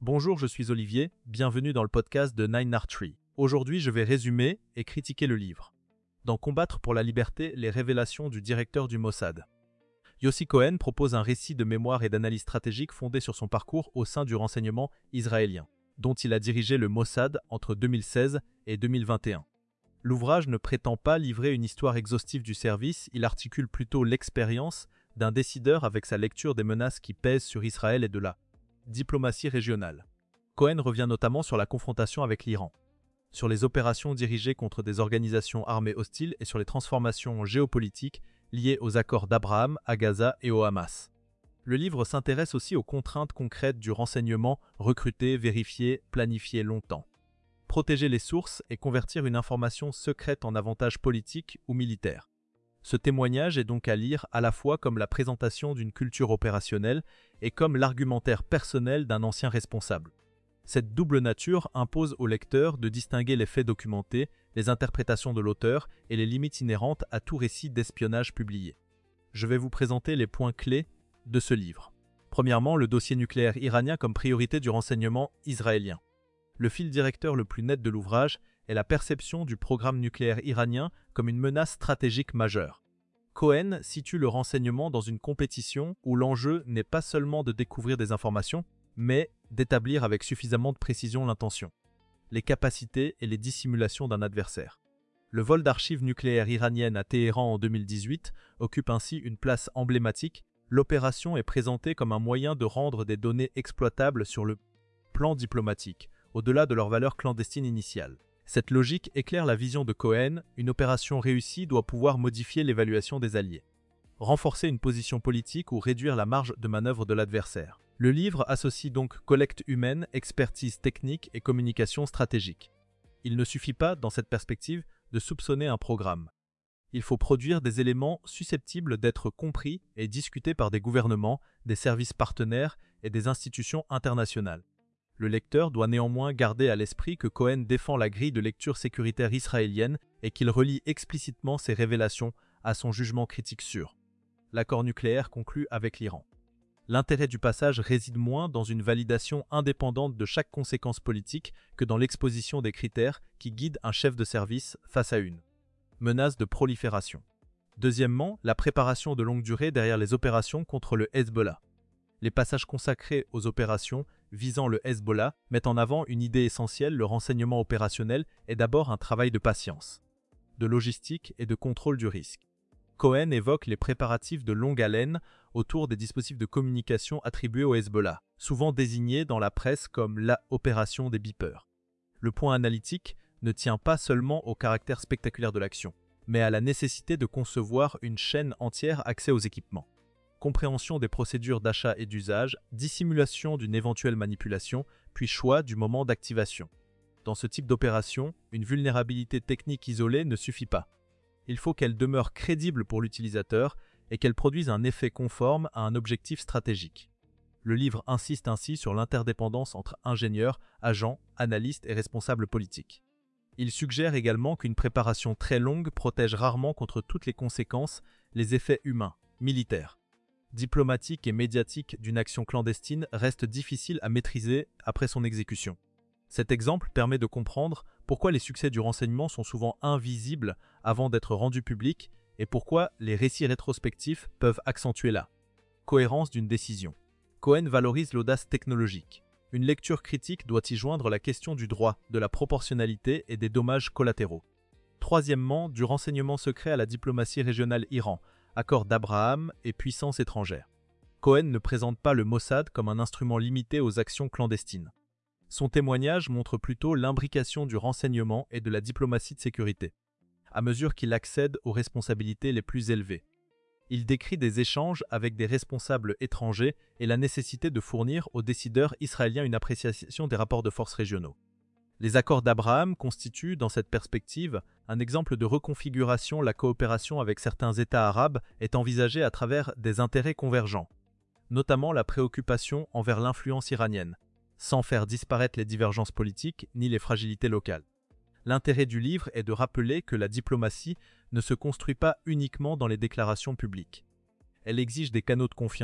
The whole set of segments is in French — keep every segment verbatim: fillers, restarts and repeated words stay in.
Bonjour, je suis Olivier, bienvenue dans le podcast de Nine R Tree. Aujourd'hui, je vais résumer et critiquer le livre. Dans Combattre pour la liberté, les révélations du directeur du Mossad. Yossi Cohen propose un récit de mémoire et d'analyse stratégique fondé sur son parcours au sein du renseignement israélien, dont il a dirigé le Mossad entre deux mille seize et deux mille vingt et un. L'ouvrage ne prétend pas livrer une histoire exhaustive du service, il articule plutôt l'expérience d'un décideur avec sa lecture des menaces qui pèsent sur Israël et de la diplomatie régionale. Cohen revient notamment sur la confrontation avec l'Iran, sur les opérations dirigées contre des organisations armées hostiles et sur les transformations géopolitiques liées aux accords d'Abraham, à Gaza et au Hamas. Le livre s'intéresse aussi aux contraintes concrètes du renseignement recruter, vérifier, planifier longtemps, protéger les sources et convertir une information secrète en avantage politique ou militaire. Ce témoignage est donc à lire à la fois comme la présentation d'une culture opérationnelle et comme l'argumentaire personnel d'un ancien responsable. Cette double nature impose au lecteur de distinguer les faits documentés, les interprétations de l'auteur et les limites inhérentes à tout récit d'espionnage publié. Je vais vous présenter les points clés de ce livre. Premièrement, le dossier nucléaire iranien comme priorité du renseignement israélien. Le fil directeur le plus net de l'ouvrage est la perception du programme nucléaire iranien comme une menace stratégique majeure. Cohen situe le renseignement dans une compétition où l'enjeu n'est pas seulement de découvrir des informations, mais d'établir avec suffisamment de précision l'intention, les capacités et les dissimulations d'un adversaire. Le vol d'archives nucléaires iraniennes à Téhéran en deux mille dix-huit occupe ainsi une place emblématique. L'opération est présentée comme un moyen de rendre des données exploitables sur le plan diplomatique, au-delà de leur valeur clandestine initiale. Cette logique éclaire la vision de Cohen, une opération réussie doit pouvoir modifier l'évaluation des alliés, renforcer une position politique ou réduire la marge de manœuvre de l'adversaire. Le livre associe donc collecte humaine, expertise technique et communication stratégique. Il ne suffit pas, dans cette perspective, de soupçonner un programme. Il faut produire des éléments susceptibles d'être compris et discutés par des gouvernements, des services partenaires et des institutions internationales. Le lecteur doit néanmoins garder à l'esprit que Cohen défend la grille de lecture sécuritaire israélienne et qu'il relie explicitement ses révélations à son jugement critique sur l'accord nucléaire conclu avec l'Iran. L'intérêt du passage réside moins dans une validation indépendante de chaque conséquence politique que dans l'exposition des critères qui guident un chef de service face à une menace de prolifération. Deuxièmement, la préparation de longue durée derrière les opérations contre le Hezbollah. Les passages consacrés aux opérations visant le Hezbollah mettent en avant une idée essentielle: le renseignement opérationnel est d'abord un travail de patience, de logistique et de contrôle du risque. Cohen évoque les préparatifs de longue haleine autour des dispositifs de communication attribués au Hezbollah, souvent désignés dans la presse comme la opération des beepers. Le point analytique ne tient pas seulement au caractère spectaculaire de l'action, mais à la nécessité de concevoir une chaîne entière accès aux équipements. Compréhension des procédures d'achat et d'usage, dissimulation d'une éventuelle manipulation, puis choix du moment d'activation. Dans ce type d'opération, une vulnérabilité technique isolée ne suffit pas. Il faut qu'elle demeure crédible pour l'utilisateur et qu'elle produise un effet conforme à un objectif stratégique. Le livre insiste ainsi sur l'interdépendance entre ingénieurs, agents, analystes et responsables politiques. Il suggère également qu'une préparation très longue protège rarement contre toutes les conséquences, les effets humains, militaires, diplomatiques et médiatiques d'une action clandestine restent difficiles à maîtriser après son exécution. Cet exemple permet de comprendre pourquoi les succès du renseignement sont souvent invisibles avant d'être rendus publics et pourquoi les récits rétrospectifs peuvent accentuer la cohérence d'une décision. Cohen valorise l'audace technologique. Une lecture critique doit y joindre la question du droit, de la proportionnalité et des dommages collatéraux. Troisièmement, du renseignement secret à la diplomatie régionale Iran, accord d'Abraham et puissance étrangère. Cohen ne présente pas le Mossad comme un instrument limité aux actions clandestines. Son témoignage montre plutôt l'imbrication du renseignement et de la diplomatie de sécurité, à mesure qu'il accède aux responsabilités les plus élevées. Il décrit des échanges avec des responsables étrangers et la nécessité de fournir aux décideurs israéliens une appréciation des rapports de force régionaux. Les accords d'Abraham constituent, dans cette perspective, un exemple de reconfiguration. La coopération avec certains États arabes est envisagée à travers des intérêts convergents, notamment la préoccupation envers l'influence iranienne, sans faire disparaître les divergences politiques ni les fragilités locales. L'intérêt du livre est de rappeler que la diplomatie ne se construit pas uniquement dans les déclarations publiques. Elle exige des canaux de confiance,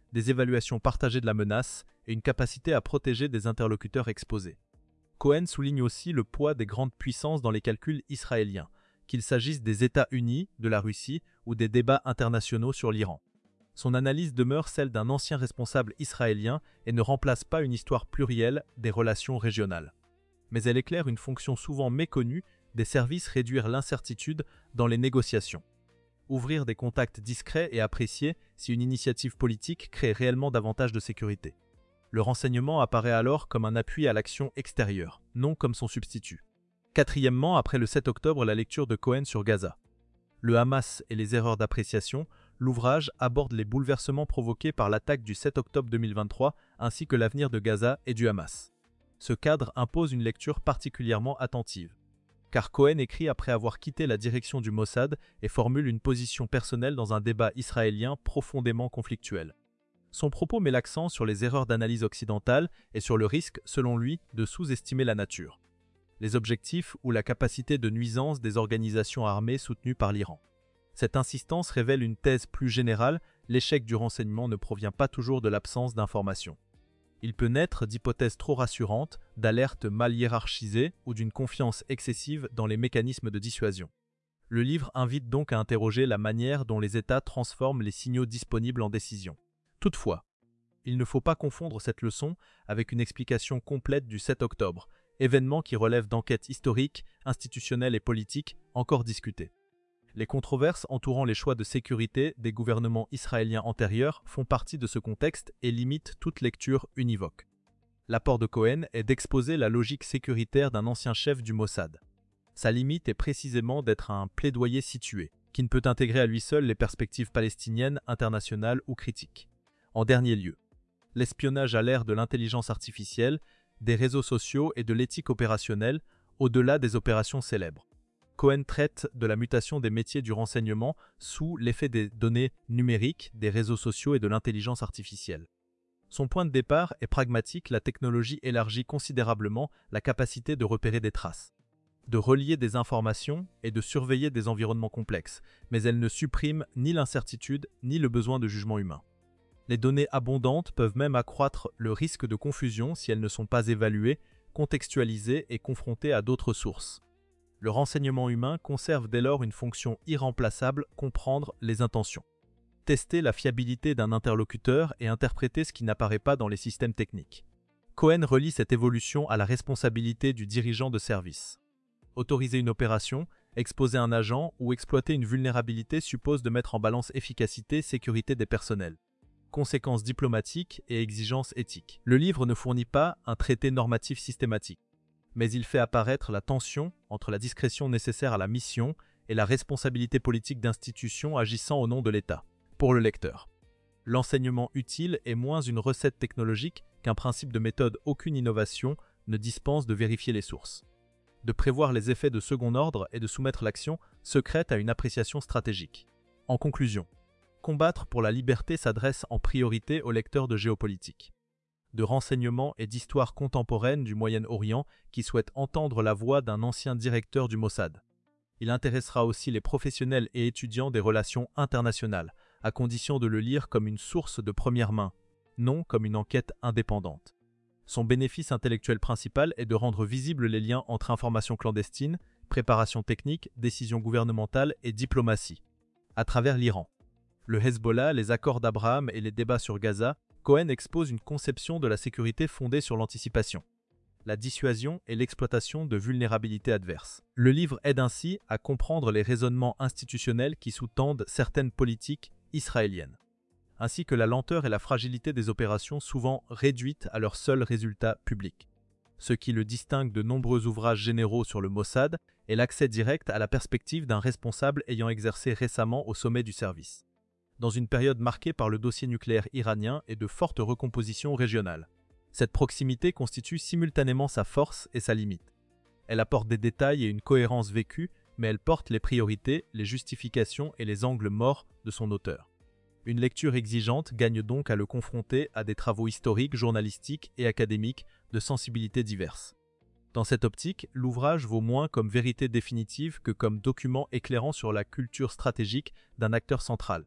des évaluations partagées de la menace et une capacité à protéger des interlocuteurs exposés. Cohen souligne aussi le poids des grandes puissances dans les calculs israéliens, qu'il s'agisse des États-Unis, de la Russie ou des débats internationaux sur l'Iran. Son analyse demeure celle d'un ancien responsable israélien et ne remplace pas une histoire plurielle des relations régionales. Mais elle éclaire une fonction souvent méconnue des services réduire l'incertitude dans les négociations. Ouvrir des contacts discrets et appréciés si une initiative politique crée réellement davantage de sécurité. Le renseignement apparaît alors comme un appui à l'action extérieure, non comme son substitut. Quatrièmement, après le sept octobre, la lecture de Cohen sur Gaza. Le Hamas et les erreurs d'appréciation, l'ouvrage aborde les bouleversements provoqués par l'attaque du sept octobre deux mille vingt-trois ainsi que l'avenir de Gaza et du Hamas. Ce cadre impose une lecture particulièrement attentive, car Cohen écrit après avoir quitté la direction du Mossad et formule une position personnelle dans un débat israélien profondément conflictuel. Son propos met l'accent sur les erreurs d'analyse occidentale et sur le risque, selon lui, de sous-estimer la nature, les objectifs ou la capacité de nuisance des organisations armées soutenues par l'Iran. Cette insistance révèle une thèse plus générale, l'échec du renseignement ne provient pas toujours de l'absence d'informations. Il peut naître d'hypothèses trop rassurantes, d'alertes mal hiérarchisées ou d'une confiance excessive dans les mécanismes de dissuasion. Le livre invite donc à interroger la manière dont les États transforment les signaux disponibles en décisions. Toutefois, il ne faut pas confondre cette leçon avec une explication complète du sept octobre, événement qui relève d'enquêtes historiques, institutionnelles et politiques encore discutées. Les controverses entourant les choix de sécurité des gouvernements israéliens antérieurs font partie de ce contexte et limitent toute lecture univoque. L'apport de Cohen est d'exposer la logique sécuritaire d'un ancien chef du Mossad. Sa limite est précisément d'être un plaidoyer situé, qui ne peut intégrer à lui seul les perspectives palestiniennes, internationales ou critiques. En dernier lieu, l'espionnage à l'ère de l'intelligence artificielle, des réseaux sociaux et de l'éthique opérationnelle, au-delà des opérations célèbres. Cohen traite de la mutation des métiers du renseignement sous l'effet des données numériques, des réseaux sociaux et de l'intelligence artificielle. Son point de départ est pragmatique, la technologie élargit considérablement la capacité de repérer des traces, de relier des informations et de surveiller des environnements complexes, mais elle ne supprime ni l'incertitude ni le besoin de jugement humain. Les données abondantes peuvent même accroître le risque de confusion si elles ne sont pas évaluées, contextualisées et confrontées à d'autres sources. Le renseignement humain conserve dès lors une fonction irremplaçable, comprendre les intentions, tester la fiabilité d'un interlocuteur et interpréter ce qui n'apparaît pas dans les systèmes techniques. Cohen relie cette évolution à la responsabilité du dirigeant de service. Autoriser une opération, exposer un agent ou exploiter une vulnérabilité suppose de mettre en balance efficacité, sécurité des personnels, conséquences diplomatiques et exigences éthiques. Le livre ne fournit pas un traité normatif systématique, mais il fait apparaître la tension entre la discrétion nécessaire à la mission et la responsabilité politique d'institutions agissant au nom de l'État. Pour le lecteur, l'enseignement utile est moins une recette technologique qu'un principe de méthode. Aucune innovation ne dispense de vérifier les sources, de prévoir les effets de second ordre et de soumettre l'action secrète à une appréciation stratégique. En conclusion, Combattre pour la liberté s'adresse en priorité aux lecteurs de géopolitique, de renseignements et d'histoire contemporaine du Moyen-Orient qui souhaitent entendre la voix d'un ancien directeur du Mossad. Il intéressera aussi les professionnels et étudiants des relations internationales, à condition de le lire comme une source de première main, non comme une enquête indépendante. Son bénéfice intellectuel principal est de rendre visibles les liens entre information clandestine, préparation technique, décision gouvernementale et diplomatie, à travers l'Iran, le Hezbollah, les accords d'Abraham et les débats sur Gaza. Cohen expose une conception de la sécurité fondée sur l'anticipation, la dissuasion et l'exploitation de vulnérabilités adverses. Le livre aide ainsi à comprendre les raisonnements institutionnels qui sous-tendent certaines politiques israéliennes, ainsi que la lenteur et la fragilité des opérations souvent réduites à leur seul résultat public. Ce qui le distingue de nombreux ouvrages généraux sur le Mossad est l'accès direct à la perspective d'un responsable ayant exercé récemment au sommet du service, dans une période marquée par le dossier nucléaire iranien et de fortes recompositions régionales. Cette proximité constitue simultanément sa force et sa limite. Elle apporte des détails et une cohérence vécue, mais elle porte les priorités, les justifications et les angles morts de son auteur. Une lecture exigeante gagne donc à le confronter à des travaux historiques, journalistiques et académiques de sensibilités diverses. Dans cette optique, l'ouvrage vaut moins comme vérité définitive que comme document éclairant sur la culture stratégique d'un acteur central.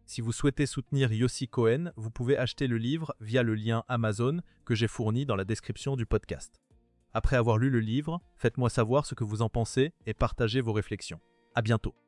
Si vous souhaitez soutenir Yossi Cohen, vous pouvez acheter le livre via le lien Amazon que j'ai fourni dans la description du podcast. Après avoir lu le livre, faites-moi savoir ce que vous en pensez et partagez vos réflexions. À bientôt.